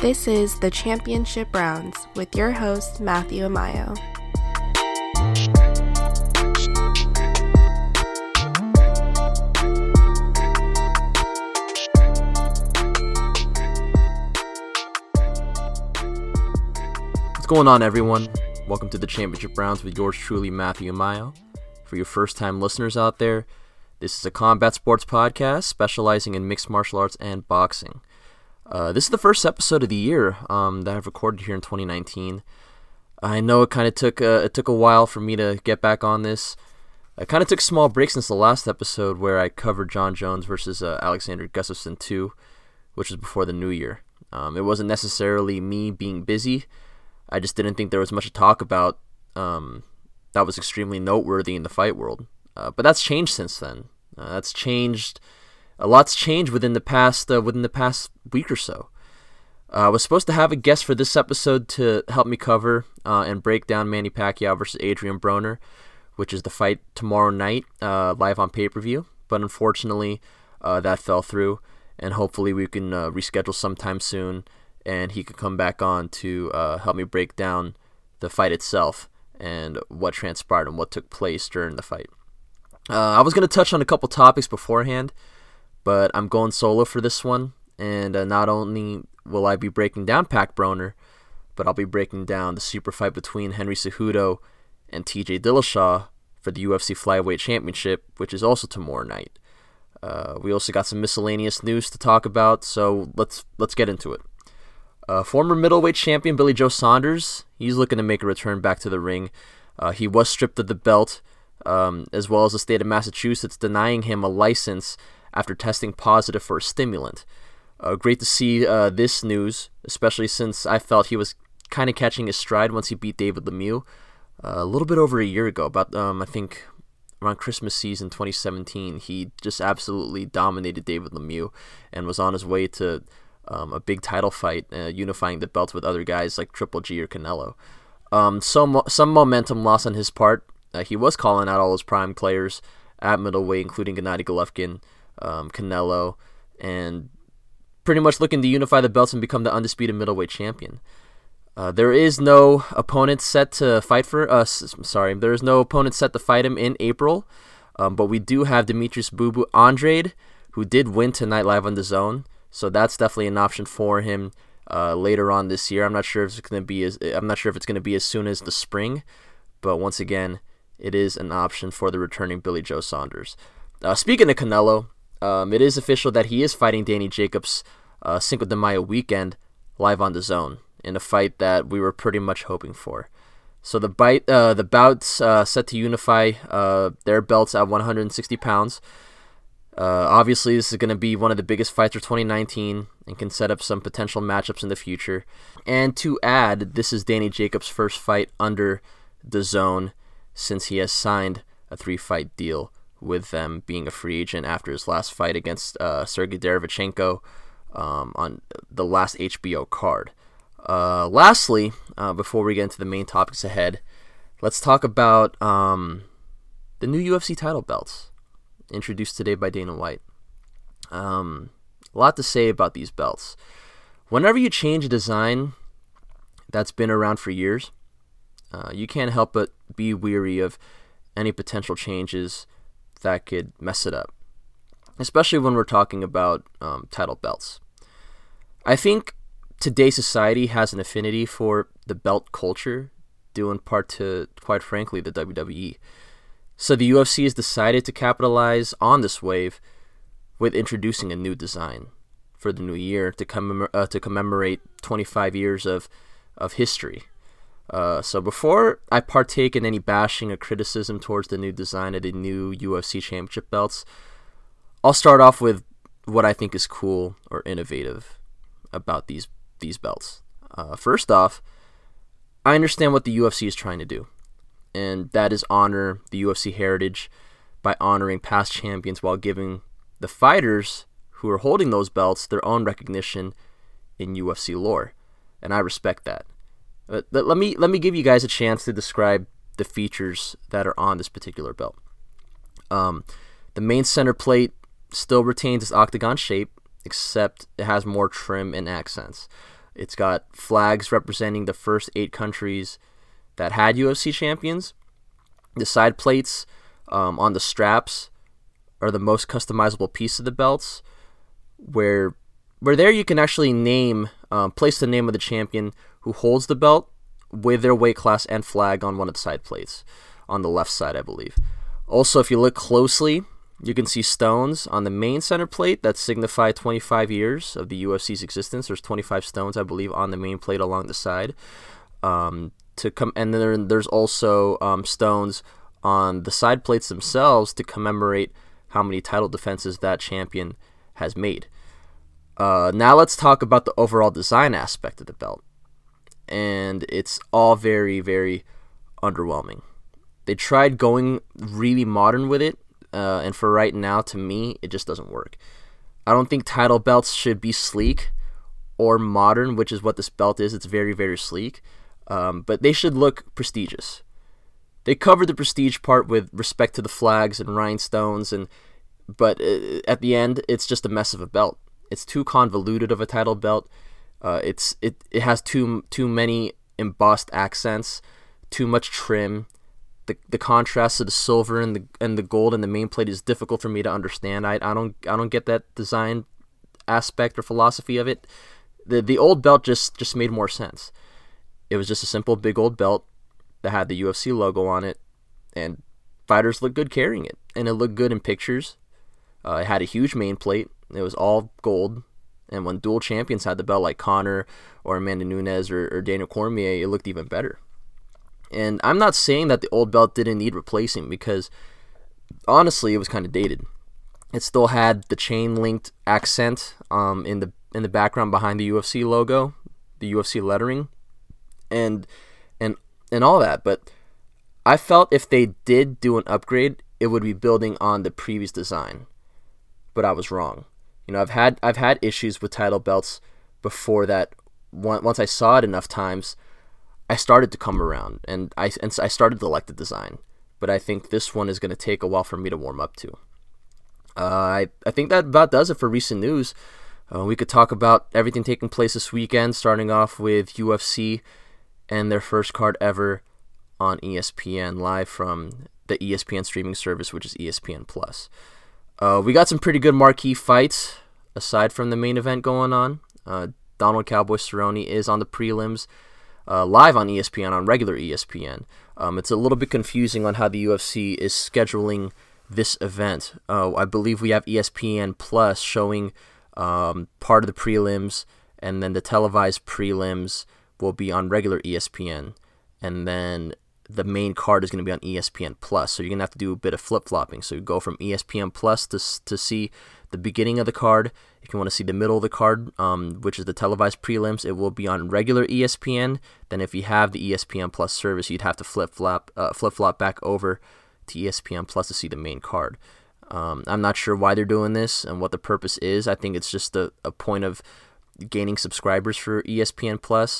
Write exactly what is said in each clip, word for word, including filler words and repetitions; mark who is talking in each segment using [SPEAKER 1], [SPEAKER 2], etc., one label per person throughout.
[SPEAKER 1] This is the Championship Rounds with your host, Matthew Amayo.
[SPEAKER 2] What's going on, everyone? Welcome to the Championship Rounds with yours truly, Matthew Amayo. For your first-time listeners out there, this is a combat sports podcast specializing in mixed martial arts and boxing. Uh, this is the first episode of the year um, that I've recorded here in twenty nineteen. I know it kind of took uh, it took a while for me to get back on this. I kind of took a small break since the last episode where I covered Jon Jones versus uh, Alexander Gustafsson two, which was before the new year. Um, it wasn't necessarily me being busy. I just didn't think there was much to talk about um, that was extremely noteworthy in the fight world. Uh, but that's changed since then. Uh, that's changed. A lot's changed within the past uh, within the past week or so. Uh, I was supposed to have a guest for this episode to help me cover uh, and break down Manny Pacquiao versus Adrian Broner, which is the fight tomorrow night, uh, live on pay-per-view. But unfortunately, uh, that fell through, and hopefully we can uh, reschedule sometime soon, and he could come back on to uh, help me break down the fight itself and what transpired and what took place during the fight. Uh, I was going to touch on a couple topics beforehand, but I'm going solo for this one, and uh, not only will I be breaking down Pac Broner, but I'll be breaking down the super fight between Henry Cejudo and T J Dillashaw for the U F C Flyweight Championship, which is also tomorrow night. Uh, we also got some miscellaneous news to talk about, so let's let's get into it. Uh, former middleweight champion Billy Joe Saunders, he's looking to make a return back to the ring. Uh, he was stripped of the belt, um, as well as the state of Massachusetts denying him a license after testing positive for a stimulant. Uh, great to see uh, this news, especially since I felt he was kind of catching his stride once he beat David Lemieux uh, a little bit over a year ago, about um, I think around Christmas season twenty seventeen. He just absolutely dominated David Lemieux and was on his way to um, a big title fight, uh, unifying the belts with other guys like Triple G or Canelo. Um, some, some momentum lost on his part. Uh, he was calling out all his prime players at middleweight, including Gennady Golovkin, Um, Canelo, and pretty much looking to unify the belts and become the undisputed middleweight champion. Uh, there is no opponent set to fight for us. Sorry, there is no opponent set to fight him in April, um, but we do have Demetrius Boo Boo Andrade, who did win tonight live on the Zone, so that's definitely an option for him uh, later on this year. I'm not sure if it's going to be as I'm not sure if it's going to be as soon as the spring, but once again, it is an option for the returning Billy Joe Saunders. Uh, speaking of Canelo, Um, it is official that he is fighting Danny Jacobs uh, Cinco de Mayo weekend live on the Zone in a fight that we were pretty much hoping for. So the bite, uh, the bouts uh, set to unify uh, their belts at one hundred sixty pounds. Uh, obviously, this is going to be one of the biggest fights for twenty nineteen and can set up some potential matchups in the future. And to add, this is Danny Jacobs' first fight under the Zone since he has signed a three-fight deal with them, being a free agent after his last fight against uh, Sergey Derevchenko um, on the last H B O card. Uh, lastly, uh, before we get into the main topics ahead, let's talk about um, the new U F C title belts introduced today by Dana White. Um, a lot to say about these belts. Whenever you change a design that's been around for years, uh, you can't help but be weary of any potential changes that could mess it up, especially when we're talking about um, title belts. I think today's society has an affinity for the belt culture, due in part to, quite frankly, the W W E. So the U F C has decided to capitalize on this wave with introducing a new design for the new year to, commemor- uh, to commemorate twenty-five years of, of history. Uh, so before I partake in any bashing or criticism towards the new design of the new U F C championship belts, I'll start off with what I think is cool or innovative about these these belts. Uh, first off, I understand what the U F C is trying to do, and that is honor the U F C heritage by honoring past champions while giving the fighters who are holding those belts their own recognition in U F C lore, and I respect that. Uh, let me let me give you guys a chance to describe the features that are on this particular belt. Um, the main center plate still retains its octagon shape, except it has more trim and accents. It's got flags representing the first eight countries that had U F C champions. The side plates um, on the straps are the most customizable piece of the belts, where where there you can actually name, um, place the name of the champion who holds the belt with their weight class and flag on one of the side plates, on the left side, I believe. Also, if you look closely, you can see stones on the main center plate that signify twenty-five years of the U F C's existence. There's twenty-five stones, I believe, on the main plate along the side. Um, to come, and then there's also um, stones on the side plates themselves to commemorate how many title defenses that champion has made. Uh, now let's talk about the overall design aspect of the belt. And it's all very, very underwhelming. They tried going really modern with it, uh, and for right now, to me, it just doesn't work. I don't think title belts should be sleek or modern, which is what this belt is. It's very, very sleek, um, but they should look prestigious. They covered the prestige part with respect to the flags and rhinestones, and but at the end, it's just a mess of a belt. It's too convoluted of a title belt. Uh, it's it, it has too too many embossed accents, too much trim. The the contrast of the silver and the and the gold and the main plate is difficult for me to understand. I I don't I don't get that design aspect or philosophy of it. The the old belt just just made more sense. It was just a simple big old belt that had the U F C logo on it, and fighters looked good carrying it, and it looked good in pictures. Uh, it had a huge main plate. It was all gold. And when dual champions had the belt, like Conor or Amanda Nunes or, or Daniel Cormier, it looked even better. And I'm not saying that the old belt didn't need replacing, because honestly, it was kind of dated. It still had the chain-linked accent um, in the in the background behind the U F C logo, the U F C lettering, and and and all that. But I felt if they did do an upgrade, it would be building on the previous design. But I was wrong. You know, I've had I've had issues with title belts before that. Once I saw it enough times, I started to come around, and I and I started to like the design. But I think this one is going to take a while for me to warm up to. Uh, I I think that about does it for recent news. Uh, we could talk about everything taking place this weekend, starting off with U F C and their first card ever on E S P N, live from the E S P N streaming service, which is E S P N Plus. Uh, we got some pretty good marquee fights aside from the main event going on. Uh, Donald Cowboy Cerrone is on the prelims, uh, live on E S P N, on regular E S P N. Um, it's a little bit confusing on how the U F C is scheduling this event. Uh, I believe we have E S P N Plus showing um, part of the prelims, and then the televised prelims will be on regular E S P N, and then the main card is going to be on E S P N Plus. So you're going to have to do a bit of flip-flopping. So you go from E S P N Plus to to see the beginning of the card. If you want to see the middle of the card, um, which is the televised prelims, it will be on regular E S P N. Then if you have the E S P N Plus service, you'd have to flip-flop uh, flip-flop back over to E S P N Plus to see the main card. Um, I'm not sure why they're doing this and what the purpose is. I think it's just a, a point of gaining subscribers for E S P N Plus.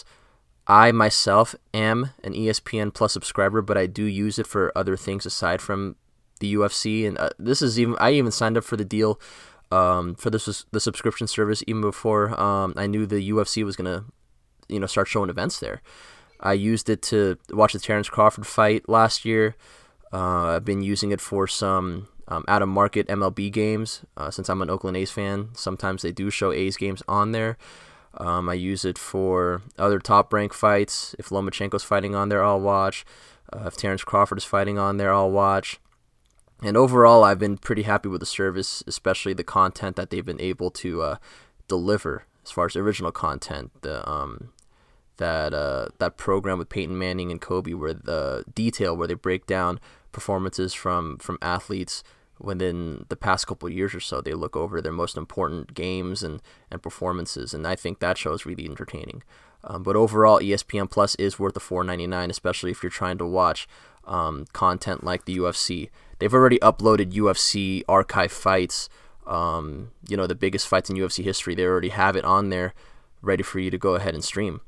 [SPEAKER 2] I myself am an E S P N Plus subscriber, but I do use it for other things aside from the U F C. And uh, this is even I even signed up for the deal um, for this the subscription service even before um, I knew the U F C was gonna you know start showing events there. I used it to watch the Terrence Crawford fight last year. Uh, I've been using it for some um, out of market M L B games uh, since I'm an Oakland A's fan. Sometimes they do show A's games on there. Um, I use it for other top-ranked fights. If Lomachenko's fighting on there, I'll watch. Uh, if Terrence Crawford is fighting on there, I'll watch. And overall, I've been pretty happy with the service, especially the content that they've been able to uh, deliver as far as original content. The um, that uh, that program with Peyton Manning and Kobe, where the detail where they break down performances from from athletes within the past couple of years or so. They look over their most important games and, and performances, and I think that show is really entertaining. Um, but overall, E S P N Plus is worth the four ninety-nine, especially if you're trying to watch um, content like the U F C. They've already uploaded U F C archive fights, um, you know, the biggest fights in U F C history. They already have it on there, ready for you to go ahead and stream.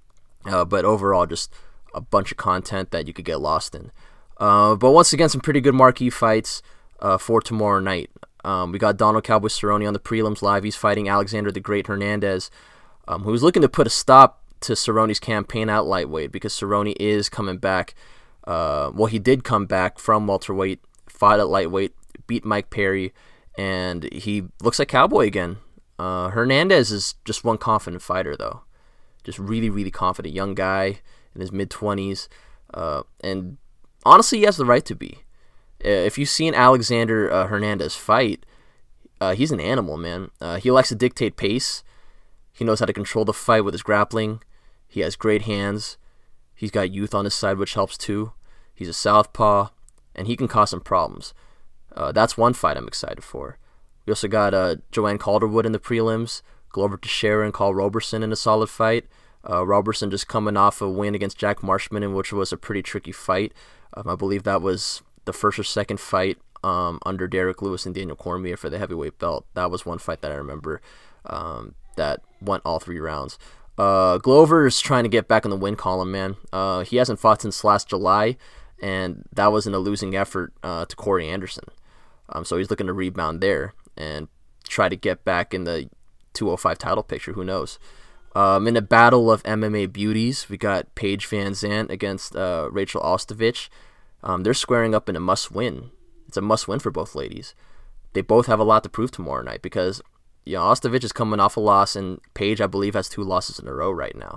[SPEAKER 2] Uh, but overall, just a bunch of content that you could get lost in. Uh, but once again, some pretty good marquee fights uh, for tomorrow night. Um, we got Donald Cowboy Cerrone on the prelims live. He's fighting Alexander the Great Hernandez. um, who's looking to put a stop to Cerrone's campaign at lightweight, because Cerrone is coming back. Uh, well, he did come back from welterweight, fought at lightweight, beat Mike Perry, and he looks like Cowboy again. Uh, Hernandez is just one confident fighter, though. Just really, really confident. Young guy in his mid-twenties. Uh, and honestly, he has the right to be. If you've seen Alexander uh, Hernandez fight, uh, he's an animal, man. Uh, he likes to dictate pace. He knows how to control the fight with his grappling. He has great hands. He's got youth on his side, which helps too. He's a southpaw, and he can cause some problems. Uh, that's one fight I'm excited for. We also got uh, Joanne Calderwood in the prelims, Glover Teixeira and Carl Roberson in a solid fight. Uh, Roberson just coming off a win against Jack Marshman, in which was a pretty tricky fight. Um, I believe that was the first or second fight um, under Derek Lewis and Daniel Cormier for the heavyweight belt. That was one fight that I remember um, that went all three rounds. Uh, Glover is trying to get back in the win column, man. Uh, he hasn't fought since last July, and that was in a losing effort uh, to Corey Anderson. Um, so he's looking to rebound there and try to get back in the two oh five title picture. Who knows? Um, in a battle of M M A beauties, we got Paige Van Zandt against uh, Rachel Ostovich. Um, they're squaring up in a must-win. It's a must-win for both ladies. They both have a lot to prove tomorrow night because, you know, Ostovich is coming off a loss, and Paige, I believe, has two losses in a row right now.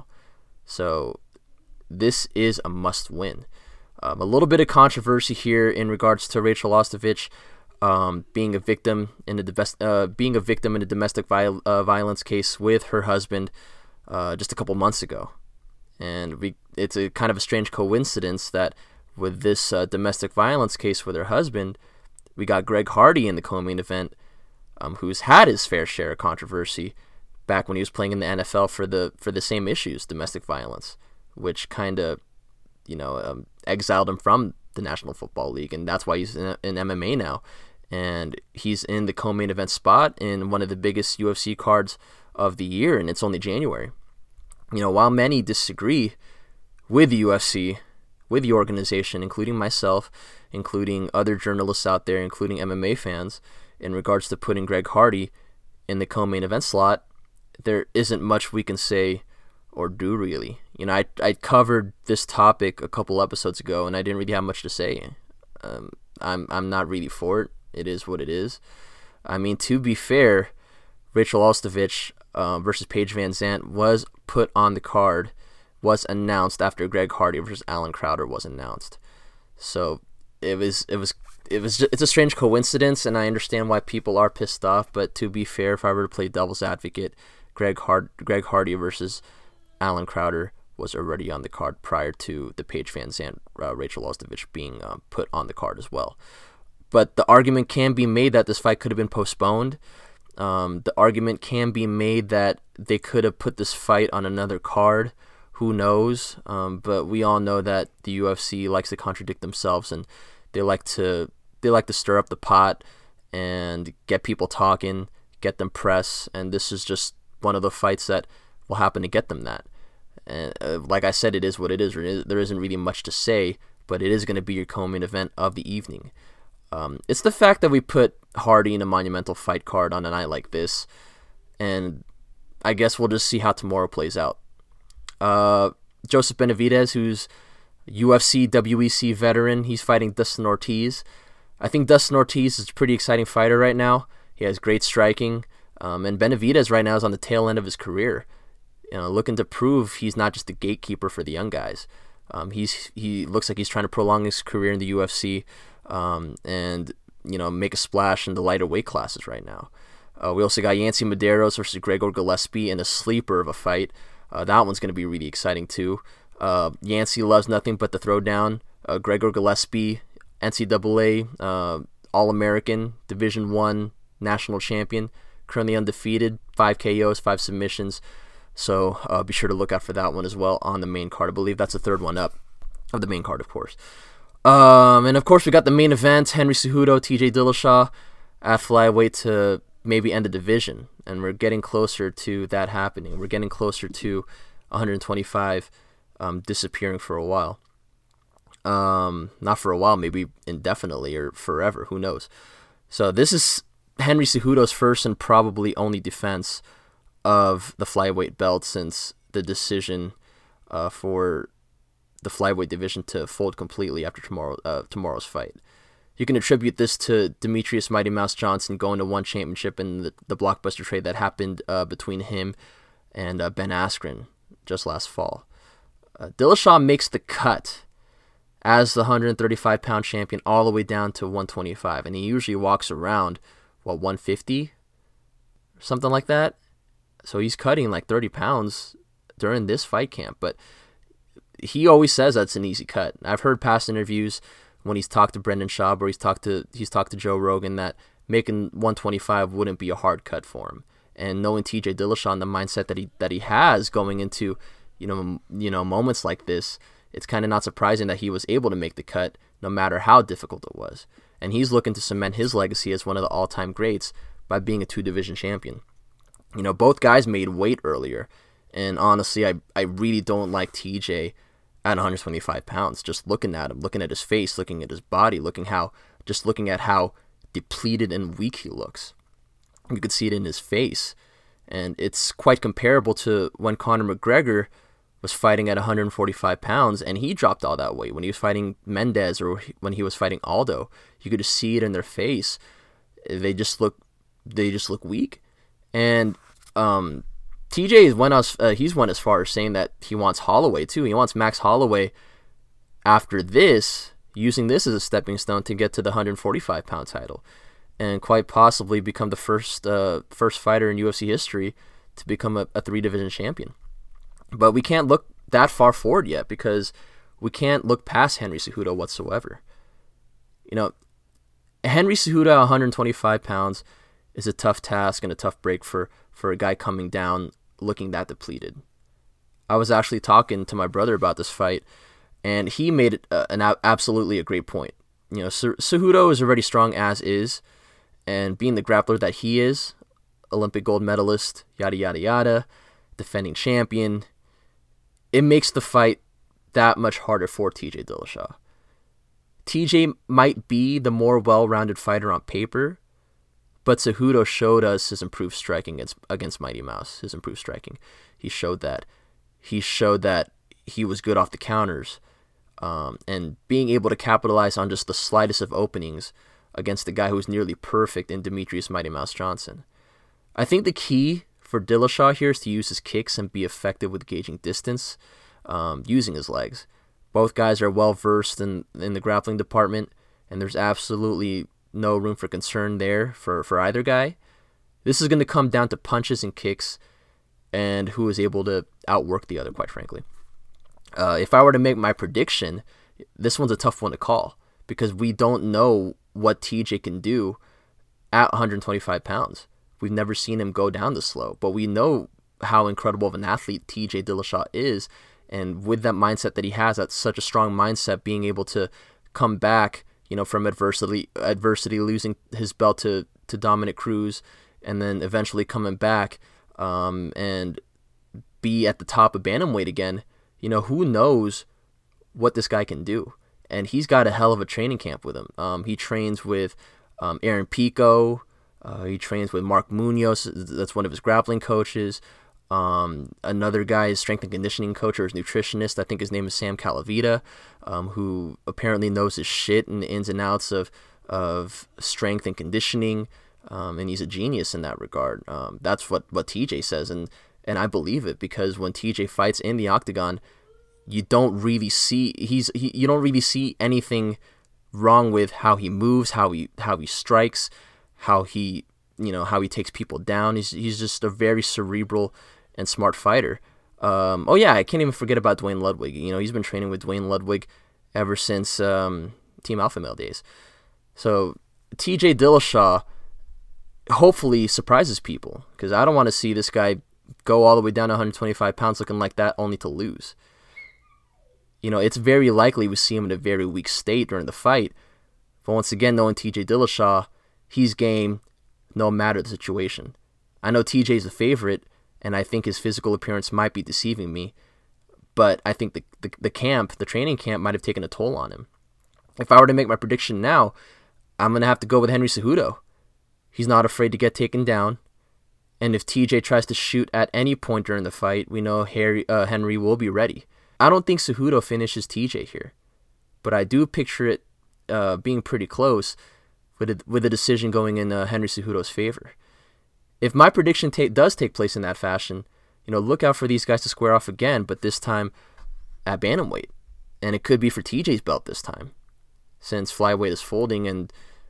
[SPEAKER 2] So this is a must-win. Um, a little bit of controversy here in regards to Rachel Ostovich um, being a victim in a divest, uh, being a victim in a domestic viol- uh, violence case with her husband uh, just a couple months ago, and we it's a kind of a strange coincidence that with this uh, domestic violence case with her husband, we got Greg Hardy in the co-main event, um, who's had his fair share of controversy back when he was playing in the N F L for the for the same issues, domestic violence, which kind of you know um, exiled him from the National Football League, and that's why he's in, in M M A now, and he's in the co-main event spot in one of the biggest U F C cards of the year, and it's only January. You know, while many disagree with the U F C, with the organization, including myself, including other journalists out there, including M M A fans, in regards to putting Greg Hardy in the co-main event slot, there isn't much we can say or do, really. You know, I I covered this topic a couple episodes ago, and I didn't really have much to say. Um, I'm I'm not really for it. It is what it is. I mean, to be fair, Rachel Ostovich uh, versus Paige Van Zandt was put on the card, was announced after Greg Hardy versus Alan Crowder was announced. So it was it was it was just, it's a strange coincidence, and I understand why people are pissed off. But to be fair, if I were to play devil's advocate, Greg Hard Greg Hardy versus Alan Crowder was already on the card prior to the Paige Van Zandt uh, Rachel Ostovich being uh, put on the card as well. But the argument can be made that this fight could have been postponed. Um, the argument can be made that they could have put this fight on another card. Who knows? Um, but we all know that the U F C likes to contradict themselves, and they like to they like to stir up the pot and get people talking, get them press, and this is just one of the fights that will happen to get them that. And uh, like I said, it is what it is. There isn't really much to say, but it is going to be your co-main event of the evening. Um, it's the fact that we put Hardy in a monumental fight card on a night like this, and I guess we'll just see how tomorrow plays out. Uh, Joseph Benavidez, who's U F C, W E C veteran, he's fighting Dustin Ortiz. I think Dustin Ortiz is a pretty exciting fighter right now. He has great striking, um, and Benavidez right now is on the tail end of his career, you know, looking to prove he's not just a gatekeeper for the young guys. Um, he's he looks like he's trying to prolong his career in the U F C, um, and you know make a splash in the lighter weight classes right now. Uh, we also got Yancy Medeiros versus Gregor Gillespie in a sleeper of a fight. Uh, that one's going to be really exciting too. Uh, Yancy loves nothing but the throwdown. Uh, Gregor Gillespie, N C double A, uh, All-American, Division One national champion, currently undefeated, five K Os, five submissions. So uh, be sure to look out for that one as well on the main card. I believe that's the third one up of the main card, of course. Um, and of course, we got the main event: Henry Cejudo, T J Dillashaw at flyweight to maybe end the division, and we're getting closer to that happening. We're getting closer to one twenty-five um, disappearing for a while. Um, not for a while, maybe indefinitely or forever. Who knows? So this is Henry Cejudo's first and probably only defense of the flyweight belt since the decision uh, for the flyweight division to fold completely after tomorrow uh, tomorrow's fight. You can attribute this to Demetrius Mighty Mouse Johnson going to one championship and the, the blockbuster trade that happened uh, between him and uh, Ben Askren just last fall. Uh, Dillashaw makes the cut as the one thirty-five pound champion all the way down to one twenty-five, and he usually walks around, what, one fifty? Something like that. So he's cutting like thirty pounds during this fight camp, but he always says that's an easy cut. I've heard past interviews when he's talked to Brendan Schaub or he's talked to he's talked to Joe Rogan that making one twenty-five wouldn't be a hard cut for him. And knowing T J Dillashaw and the mindset that he that he has going into you know you know moments like this, it's kind of not surprising that he was able to make the cut no matter how difficult it was. And he's looking to cement his legacy as one of the all-time greats by being a two-division champion. You know, both guys made weight earlier, and honestly, I, I really don't like T J at one twenty-five pounds. Just looking at him, looking at his face, looking at his body, looking how, just looking at how depleted and weak he looks. You could see it in his face, and it's quite comparable to when Conor McGregor was fighting at one forty-five pounds, and he dropped all that weight. When he was fighting Mendez or when he was fighting Aldo, you could just see it in their face. They just look, they just look weak. And um, T J went as uh, he's went as far as saying that he wants Holloway too. He wants Max Holloway after this, using this as a stepping stone to get to the one forty-five pound title, and quite possibly become the first uh, first fighter in U F C history to become a, a three division champion. But we can't look that far forward yet because we can't look past Henry Cejudo whatsoever. You know, Henry Cejudo at one twenty-five pounds is a tough task and a tough break for, for a guy coming down looking that depleted. I was actually talking to my brother about this fight, and he made it uh, an a- absolutely a great point. You know, Cejudo is already strong as is, and being the grappler that he is, Olympic gold medalist, yada, yada, yada, defending champion, it makes the fight that much harder for T J Dillashaw. T J might be the more well-rounded fighter on paper, but Cejudo showed us his improved striking against, against Mighty Mouse, his improved striking. He showed that. He showed that he was good off the counters, um, and being able to capitalize on just the slightest of openings against the guy who was nearly perfect in Demetrius Mighty Mouse Johnson. I think the key for Dillashaw here is to use his kicks and be effective with gauging distance, um, using his legs. Both guys are well-versed in, in the grappling department, and there's absolutely no room for concern there for, for either guy. This is going to come down to punches and kicks and who is able to outwork the other, quite frankly. Uh, if I were to make my prediction, this one's a tough one to call because we don't know what T J can do at one twenty-five pounds. We've never seen him go down this slow, but we know how incredible of an athlete T J Dillashaw is, and with that mindset that he has, that's such a strong mindset, being able to come back, you know, from adversity, adversity, losing his belt to, to Dominic Cruz, and then eventually coming back um, and be at the top of bantamweight again. You know, who knows what this guy can do? And he's got a hell of a training camp with him. Um, he trains with um, Aaron Pico. Uh, he trains with Mark Munoz. That's one of his grappling coaches. Um, another guy is strength and conditioning coach or his nutritionist. I think his name is Sam Calavita, um, who apparently knows his shit and the ins and outs of of strength and conditioning. Um, and he's a genius in that regard. Um, that's what, what T J says, and and I believe it because when T J fights in the octagon, you don't really see he's he, you don't really see anything wrong with how he moves, how he how he strikes, how he you know how he takes people down. He's he's just a very cerebral and smart fighter. Um, oh yeah, I can't even forget about Dwayne Ludwig. You know, he's been training with Dwayne Ludwig ever since um, Team Alpha Male days. So T J Dillashaw hopefully surprises people because I don't want to see this guy go all the way down to one twenty-five pounds looking like that only to lose. You know, it's very likely we see him in a very weak state during the fight. But once again, knowing T J Dillashaw, he's game no matter the situation. I know T J's the favorite, and I think his physical appearance might be deceiving me, but I think the, the, the camp, the training camp, might have taken a toll on him. If I were to make my prediction now, I'm going to have to go with Henry Cejudo. He's not afraid to get taken down, And if T J tries to shoot at any point during the fight, we know Harry, uh, Henry will be ready. I don't think Cejudo finishes T J here, but I do picture it uh, being pretty close with a, with a decision going in uh, Henry Cejudo's favor. If my prediction ta- does take place in that fashion, you know, look out for these guys to square off again, but this time at bantamweight. And it could be for T J's belt this time, since flyweight is folding, and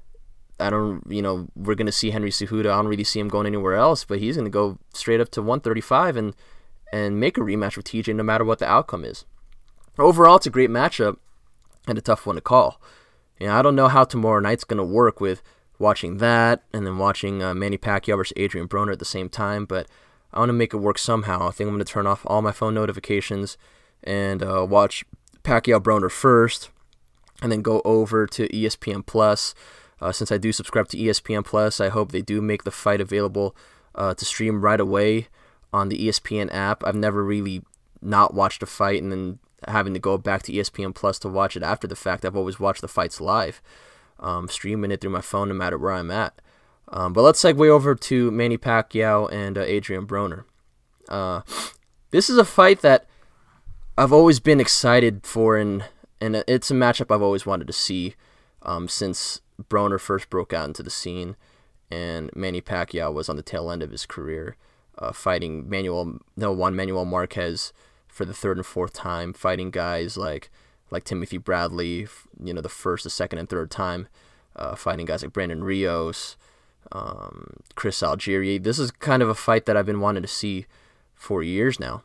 [SPEAKER 2] I don't, you know, we're going to see Henry Cejudo. I don't really see him going anywhere else, but he's going to go straight up to one thirty-five and and make a rematch with T J no matter what the outcome is. Overall, it's a great matchup and a tough one to call. You know, I don't know how tomorrow night's going to work with watching that and then watching uh, Manny Pacquiao versus Adrian Broner at the same time, but I want to make it work somehow. I think I'm going to turn off all my phone notifications and uh, watch Pacquiao Broner first, and then go over to E S P N Plus. Uh, since I do subscribe to E S P N Plus, I hope they do make the fight available uh, to stream right away on the E S P N app. I've never really not watched a fight and then having to go back to E S P N Plus to watch it after the fact. I've always watched the fights live, um, streaming it through my phone no matter where I'm at. Um, but let's segue over to Manny Pacquiao and uh, Adrian Broner. Uh, this is a fight that I've always been excited for, and, and it's a matchup I've always wanted to see um, since Broner first broke out into the scene, and Manny Pacquiao was on the tail end of his career, uh, fighting Manuel, no, Juan Manuel Marquez for the third and fourth time, fighting guys like like Timothy Bradley, you know, the first, the second, and third time, uh, fighting guys like Brandon Rios, um, Chris Algieri. This is kind of a fight that I've been wanting to see for years now.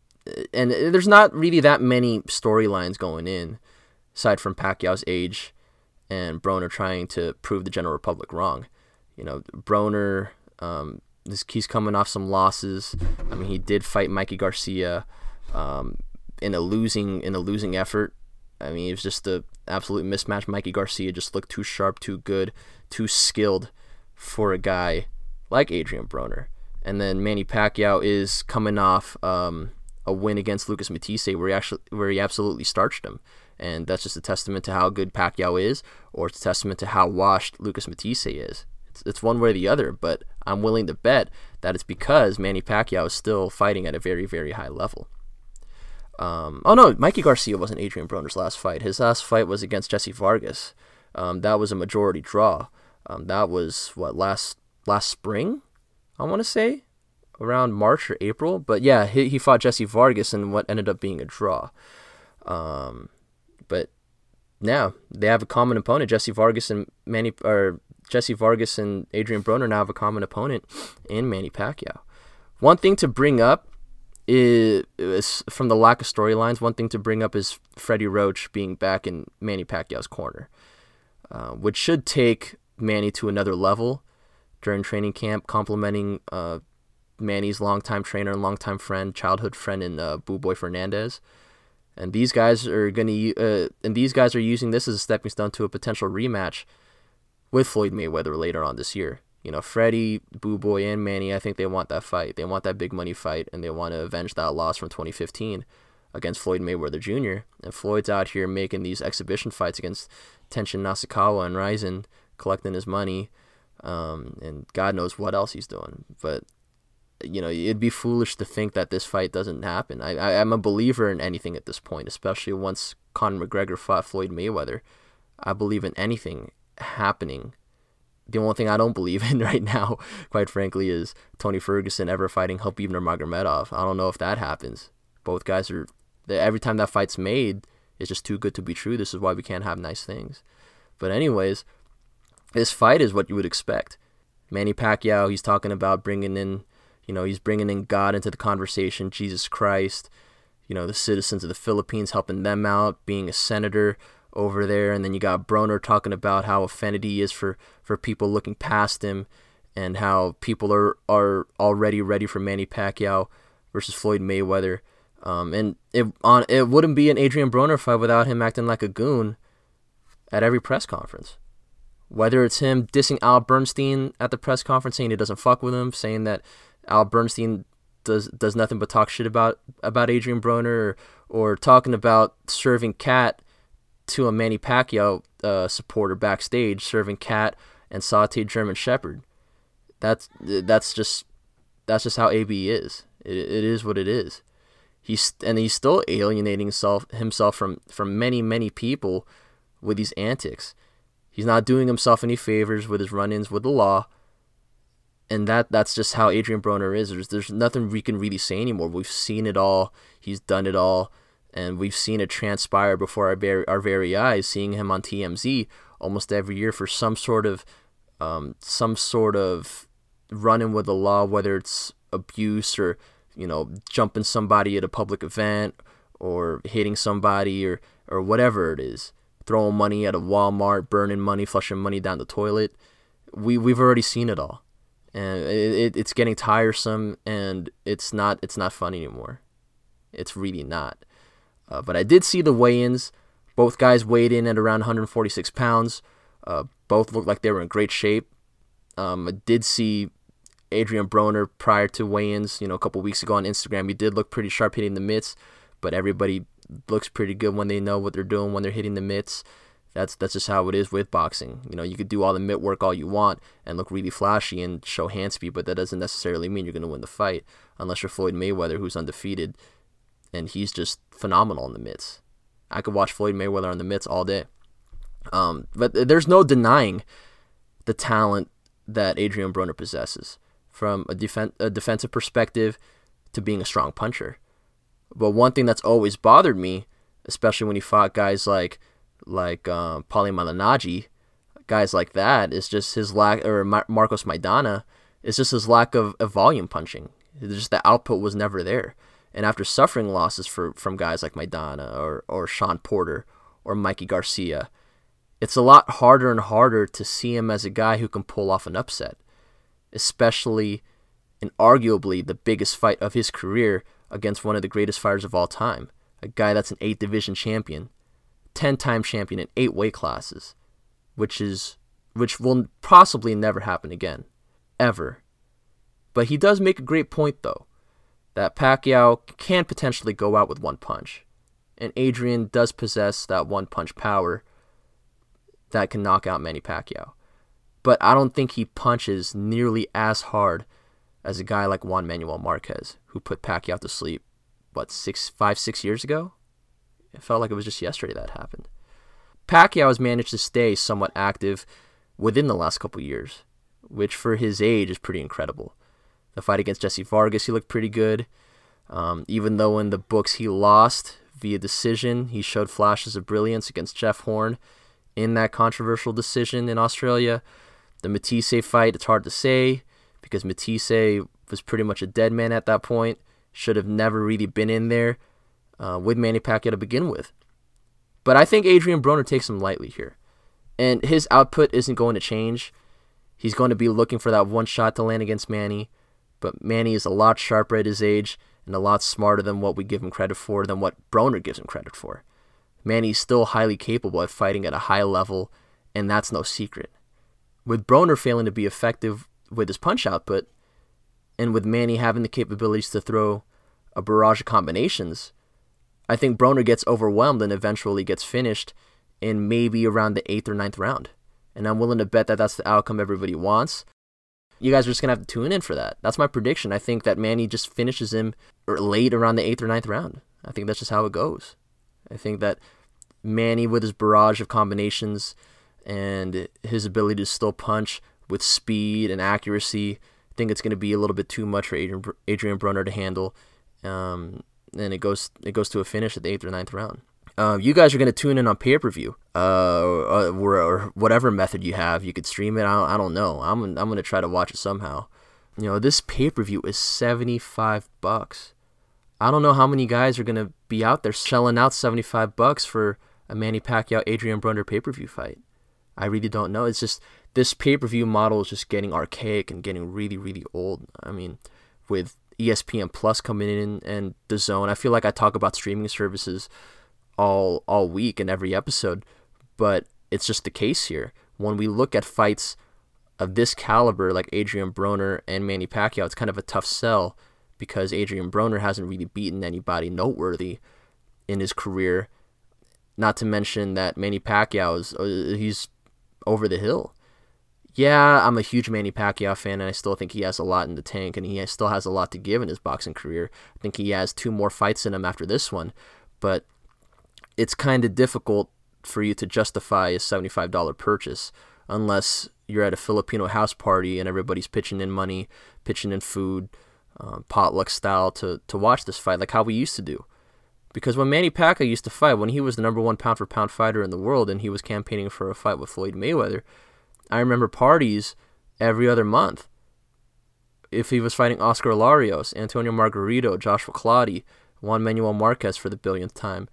[SPEAKER 2] And there's not really that many storylines going in, aside from Pacquiao's age and Broner trying to prove the general public wrong. You know, Broner, um, this, he's coming off some losses. I mean, he did fight Mikey Garcia um, in a losing in a losing effort. I mean, it was just an absolute mismatch. Mikey Garcia just looked too sharp, too good, too skilled for a guy like Adrian Broner. And then Manny Pacquiao is coming off Um, a win against Lucas Matthysse where he actually where he absolutely starched him, and that's just a testament to how good Pacquiao is, or it's a testament to how washed Lucas Matthysse is. It's, it's one way or the other, but I'm willing to bet that it's because Manny Pacquiao is still fighting at a very, very high level. Um, oh no, Mikey Garcia wasn't Adrian Broner's last fight. His last fight was against Jesse Vargas. Um, that was a majority draw. Um, that was what last last spring, I want to say. Around March or April, but yeah, he, he fought Jesse Vargas in what ended up being a draw. Um, but now they have a common opponent. Jesse Vargas and Manny, or Jesse Vargas and Adrian Broner now have a common opponent in Manny Pacquiao. One thing to bring up is, is from the lack of storylines. One thing to bring up is Freddie Roach being back in Manny Pacquiao's corner, uh, which should take Manny to another level during training camp, complementing Uh, Manny's longtime trainer and longtime friend, childhood friend in uh, Boo Boy Fernandez, and these guys are gonna uh, and these guys are using this as a stepping stone to a potential rematch with Floyd Mayweather later on this year. You know, Freddie, Boo Boy, and Manny, I think they want that fight. They want that big money fight, and they want to avenge that loss from twenty fifteen against Floyd Mayweather Junior And Floyd's out here making these exhibition fights against Tenshin Nasukawa and Rizin, collecting his money, um, and God knows what else he's doing, but you know, it'd be foolish to think that this fight doesn't happen. I, I, I'm a believer in anything at this point, especially once Conor McGregor fought Floyd Mayweather. I believe in anything happening. The only thing I don't believe in right now, quite frankly, is Tony Ferguson ever fighting Khabib Nurmagomedov. I don't know if that happens. Both guys are, every time that fight's made, it's just too good to be true. This is why we can't have nice things. But anyways, this fight is what you would expect. Manny Pacquiao, he's talking about bringing in You know, he's bringing in God into the conversation, Jesus Christ, you know, the citizens of the Philippines, helping them out, being a senator over there. And then you got Broner talking about how offended he is for, for people looking past him, and how people are, are already ready for Manny Pacquiao versus Floyd Mayweather. Um, and it on it wouldn't be an Adrian Broner fight without him acting like a goon at every press conference. Whether it's him dissing Al Bernstein at the press conference, saying he doesn't fuck with him, saying that Al Bernstein does does nothing but talk shit about, about Adrian Broner, or, or talking about serving cat to a Manny Pacquiao uh, supporter backstage, serving cat and sauteed German Shepherd. That's that's just that's just how A B is. It, it is what it is. He's and he's still alienating himself himself from from many many people with these antics. He's not doing himself any favors with his run-ins with the law, and that that's just how Adrian Broner is. There's there's nothing we can really say anymore. We've seen it all. He's done it all, and we've seen it transpire before our very, our very eyes. Seeing him on T M Z almost every year for some sort of um some sort of run-in with the law, whether it's abuse or, you know, jumping somebody at a public event or hitting somebody or, or whatever it is, throwing money at a Walmart, burning money, flushing money down the toilet. We, we've already seen it all. And it, it, it's getting tiresome, and it's not it's not fun anymore. It's really not. Uh, but I did see the weigh-ins. Both guys weighed in at around one hundred forty-six pounds. Uh, both looked like they were in great shape. Um, I did see Adrian Broner prior to weigh-ins, you know, a couple weeks ago on Instagram. He did look pretty sharp hitting the mitts, but everybody looks pretty good when they know what they're doing when they're hitting the mitts. That's that's just how it is with boxing. You know, you could do all the mitt work all you want and look really flashy and show hand speed, but that doesn't necessarily mean you're going to win the fight unless you're Floyd Mayweather, who's undefeated, and he's just phenomenal on the mitts. I could watch Floyd Mayweather on the mitts all day. Um, but there's no denying the talent that Adrian Broner possesses, from a, defen- a defensive perspective to being a strong puncher. But one thing that's always bothered me, especially when he fought guys like like um, Paulie Malignaggi, guys like that, is just his lack, or Mar- Marcos Maidana, is just his lack of, of volume punching. It's just the output was never there. And after suffering losses for from guys like Maidana or, or Sean Porter or Mikey Garcia, it's a lot harder and harder to see him as a guy who can pull off an upset, especially in arguably the biggest fight of his career against one of the greatest fighters of all time, a guy that's an eight division champion, ten-time champion in eight weight classes, which is which will possibly never happen again, ever. But he does make a great point, though, that Pacquiao can potentially go out with one punch, and Adrian does possess that one-punch power that can knock out Manny Pacquiao. But I don't think he punches nearly as hard as a guy like Juan Manuel Marquez, who put Pacquiao to sleep, what, six, five, six years ago? It felt like it was just yesterday that happened. Pacquiao has managed to stay somewhat active within the last couple years, which for his age is pretty incredible. The fight against Jesse Vargas, he looked pretty good. Um, even though in the books he lost via decision, he showed flashes of brilliance against Jeff Horn in that controversial decision in Australia. The Matisse fight, it's hard to say, because Matisse was pretty much a dead man at that point. Should have never really been in there uh, with Manny Pacquiao to begin with. But I think Adrian Broner takes him lightly here. And his output isn't going to change. He's going to be looking for that one shot to land against Manny. But Manny is a lot sharper at his age and a lot smarter than what we give him credit for, than what Broner gives him credit for. Manny's still highly capable at fighting at a high level, and that's no secret. With Broner failing to be effective with his punch output, and with Manny having the capabilities to throw a barrage of combinations, I think Broner gets overwhelmed and eventually gets finished in maybe around the eighth or ninth round. And I'm willing to bet that that's the outcome everybody wants. You guys are just going to have to tune in for that. That's my prediction. I think that Manny just finishes him late around the eighth or ninth round. I think that's just how it goes. I think that Manny, with his barrage of combinations and his ability to still punch with speed and accuracy, I think it's going to be a little bit too much for Adrian, Adrian Broner to handle. Um, and it goes it goes to a finish at the eighth or ninth round. Uh, you guys are going to tune in on pay-per-view, uh, or, or, or whatever method you have. You could stream it. I don't, I don't know. I'm I'm going to try to watch it somehow. You know, this pay-per-view is seventy-five bucks. I don't know how many guys are going to be out there shelling out seventy-five bucks for a Manny Pacquiao Adrian Broner pay-per-view fight. I really don't know. It's just this pay-per-view model is just getting archaic and getting really, really old. I mean, with E S P N Plus coming in and D A Z N, I feel like I talk about streaming services all all week in every episode, but it's just the case here. When we look at fights of this caliber, like Adrian Broner and Manny Pacquiao, it's kind of a tough sell because Adrian Broner hasn't really beaten anybody noteworthy in his career. Not to mention that Manny Pacquiao is uh, he's over the hill. yeah, I'm a huge Manny Pacquiao fan, and I still think he has a lot in the tank, and he has, still has a lot to give in his boxing career. I think he has two more fights in him after this one, but it's kind of difficult for you to justify a seventy-five dollars purchase unless you're at a Filipino house party and everybody's pitching in money, pitching in food, um, potluck style to, to watch this fight, like how we used to do. Because when Manny Pacquiao used to fight, when he was the number one pound-for-pound fighter in the world and he was campaigning for a fight with Floyd Mayweather, I remember parties every other month. If he was fighting Oscar Larios, Antonio Margarito, Joshua Clottey, Juan Manuel Marquez for the billionth time,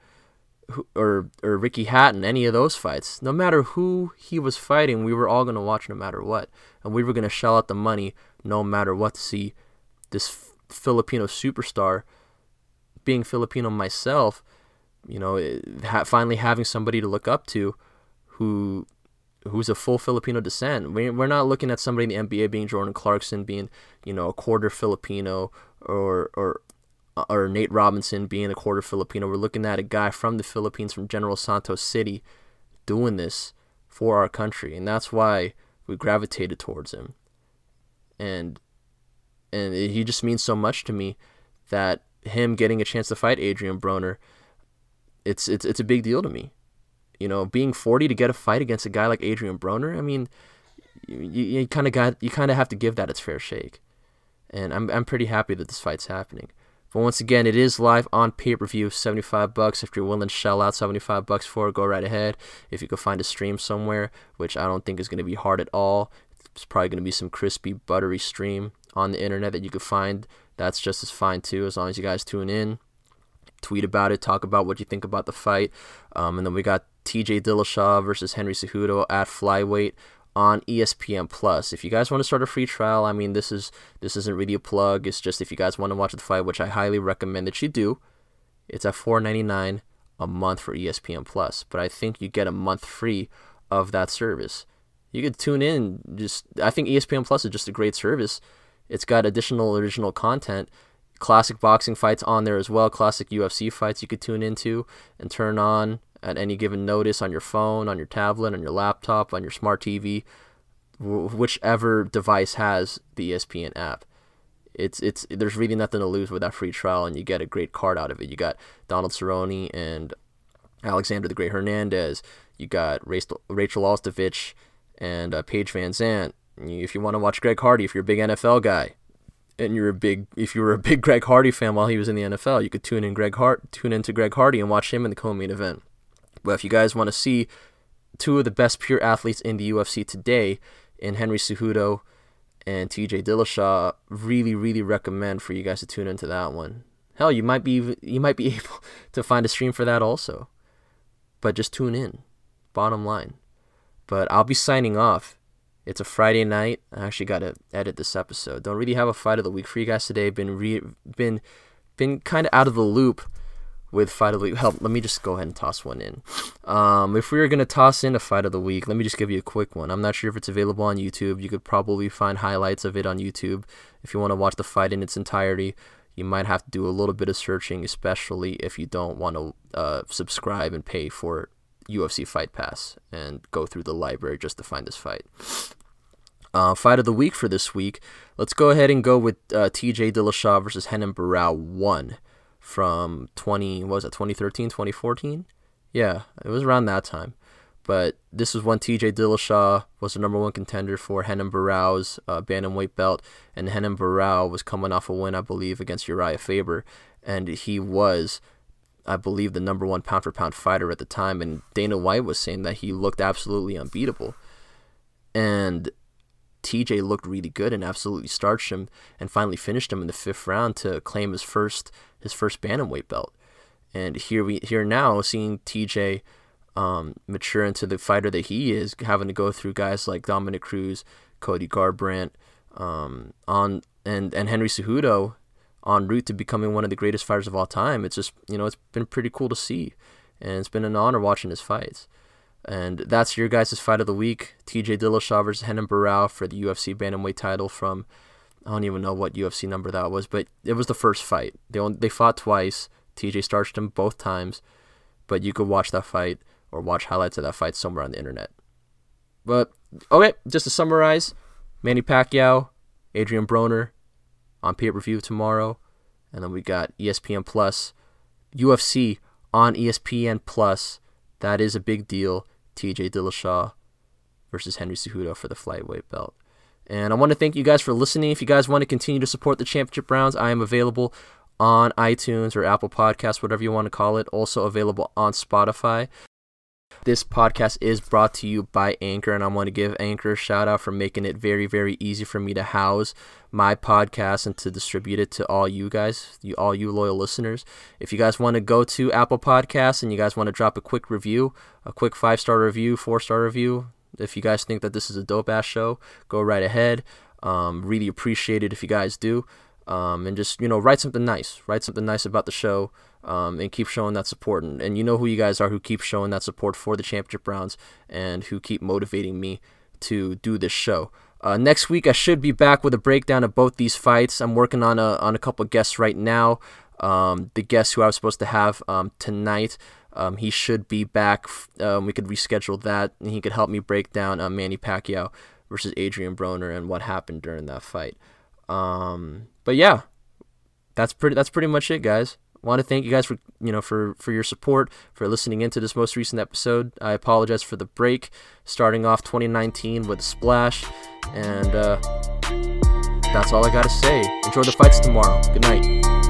[SPEAKER 2] or or Ricky Hatton, any of those fights, no matter who he was fighting, we were all going to watch no matter what. And we were going to shell out the money no matter what to see this F- Filipino superstar. Being Filipino myself, you know, ha- finally having somebody to look up to who who's a full Filipino descent. We, we're not looking at somebody in the N B A being Jordan Clarkson, being, you know, a quarter Filipino, or or or Nate Robinson being a quarter Filipino. We're looking at a guy from the Philippines, from General Santos City, doing this for our country, and that's why we gravitated towards him. And and he just means so much to me that him getting a chance to fight Adrian Broner, it's it's it's a big deal to me. You know, being forty to get a fight against a guy like Adrian Broner, I mean, you, you kind of got you kind of have to give that its fair shake. And I'm I'm pretty happy that this fight's happening. But once again, it is live on pay-per-view, seventy-five bucks. If you're willing to shell out seventy-five bucks for it, go right ahead. If you can find a stream somewhere, which I don't think is going to be hard at all, it's probably going to be some crispy, buttery stream on the internet that you could find. That's just as fine too, as long as you guys tune in, tweet about it, talk about what you think about the fight. Um, and then we got T J Dillashaw versus Henry Cejudo at flyweight on E S P N Plus. If you guys want to start a free trial, I mean, this is this isn't really a plug. It's just if you guys want to watch the fight, which I highly recommend that you do. It's at four ninety-nine a month for E S P N Plus, but I think you get a month free of that service. You could tune in. Just I think E S P N Plus is just a great service. It's got additional original content, classic boxing fights on there as well, classic U F C fights you could tune into and turn on at any given notice on your phone, on your tablet, on your laptop, on your smart T V, whichever device has the E S P N app. It's it's there's really nothing to lose with that free trial, and you get a great card out of it. You got Donald Cerrone and Alexander the Great Hernandez. You got Rachel, Rachel Ostovich and uh, Paige Van Zandt. If you want to watch Greg Hardy, if you're a big N F L guy, and you're a big, if you were a big Greg Hardy fan while he was in the N F L, you could tune in Greg Hart, tune into Greg Hardy and watch him in the co-main event. But if you guys want to see two of the best pure athletes in the U F C today, in Henry Cejudo and T J Dillashaw, really, really recommend for you guys to tune into that one. Hell, you might be you might be able to find a stream for that also. But just tune in, bottom line. But I'll be signing off. It's a Friday night. I actually got to edit this episode. Don't really have a fight of the week for you guys today. Been re- been been kind of out of the loop with fight of the week. Hell, let me just go ahead and toss one in. Um, if we were going to toss in a fight of the week, let me just give you a quick one. I'm not sure if it's available on YouTube. You could probably find highlights of it on YouTube. If you want to watch the fight in its entirety, you might have to do a little bit of searching, especially if you don't want to uh, subscribe and pay for U F C Fight Pass and go through the library just to find this fight. Uh, fight of the week for this week, let's go ahead and go with uh, T J Dillashaw versus Renan Barão one from twenty, what was it, twenty thirteen, twenty fourteen? Yeah, it was around that time. But this was when T J Dillashaw was the number one contender for Renan Barão's uh, bantamweight belt, and Renan Barão was coming off a win, I believe, against Uriah Faber, and he was, I believe, the number one pound-for-pound fighter at the time, and Dana White was saying that he looked absolutely unbeatable. And T J looked really good and absolutely starched him and finally finished him in the fifth round to claim his first his first bantamweight belt. And here we here now seeing T J um, mature into the fighter that he is, having to go through guys like Dominic Cruz, Cody Garbrandt, um, on and and Henry Cejudo en route to becoming one of the greatest fighters of all time. It's just, you know, it's been pretty cool to see, and it's been an honor watching his fights. And that's your guys' fight of the week. T J Dillashaw versus Renan Barão for the U F C bantamweight title from, I don't even know what U F C number that was, but it was the first fight. They only, they fought twice. T J starched him both times, but you could watch that fight or watch highlights of that fight somewhere on the internet. But, okay, just to summarize, Manny Pacquiao, Adrian Broner on pay-per-view tomorrow. And then we got E S P N Plus, U F C on E S P N Plus. That is a big deal. T J Dillashaw versus Henry Cejudo for the flyweight belt. And I want to thank you guys for listening. If you guys want to continue to support the Championship Rounds, I am available on iTunes or Apple Podcasts, whatever you want to call it. Also available on Spotify. This podcast is brought to you by Anchor, and I want to give Anchor a shout out for making it very, very easy for me to house my podcast and to distribute it to all you guys, you all you loyal listeners. If you guys want to go to Apple Podcasts and you guys want to drop a quick review, a quick five-star review, four-star review, if you guys think that this is a dope-ass show, go right ahead. Um, really appreciate it if you guys do. Um, and just, you know, write something nice. Write something nice about the show. Um, and keep showing that support. And, and you know who you guys are who keep showing that support for the Championship Rounds and who keep motivating me to do this show. Uh, next week, I should be back with a breakdown of both these fights. I'm working on a on a couple guests right now. Um, the guest who I was supposed to have um, tonight, um, he should be back. Um, we could reschedule that, and he could help me break down uh, Manny Pacquiao versus Adrian Broner and what happened during that fight. Um, but yeah, that's pretty. That's pretty much it, guys. I want to thank you guys for you know for, for your support, for listening into this most recent episode. I apologize for the break, starting off twenty nineteen with a splash, and uh, that's all I gotta say. Enjoy the fights tomorrow. Good night.